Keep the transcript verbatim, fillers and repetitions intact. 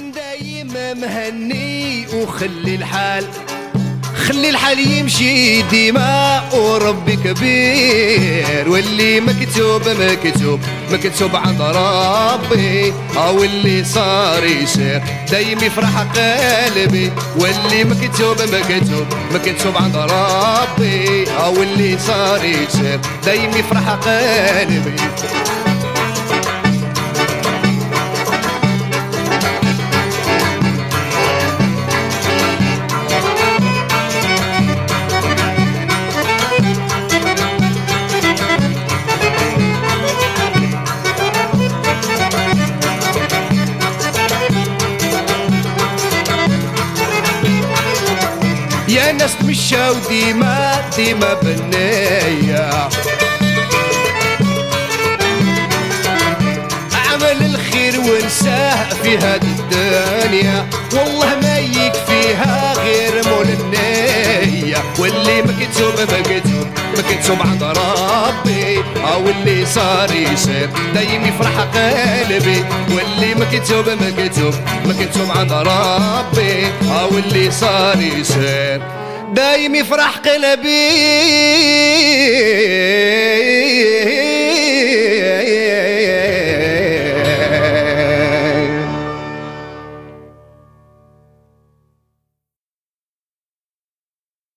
كون دايما مهني وخلي الحال خلي الحال يمشي ديما وربي كبير، واللي مكتوب مكتوب مكتوب عند ربي، او اللي صار يصير دايم يفرح قلبي، واللي مكتوب مكتوب مكتوب عند ربي، او اللي صار يصير دايم يفرح قلبي. يا ناس تمشاو ديما ديما بالنية، عمل الخير ونساه في هذه الدنيا، والله ما يكفيها غير مول النية، واللي مكتوب مكتوب مكتوب عند ربي، او اللي صار يصير دايم يفرح قلبي، واللي مكتوب مكتوب مكتوب عند ربي، او اللي صار يصير دايم يفرح قلبي.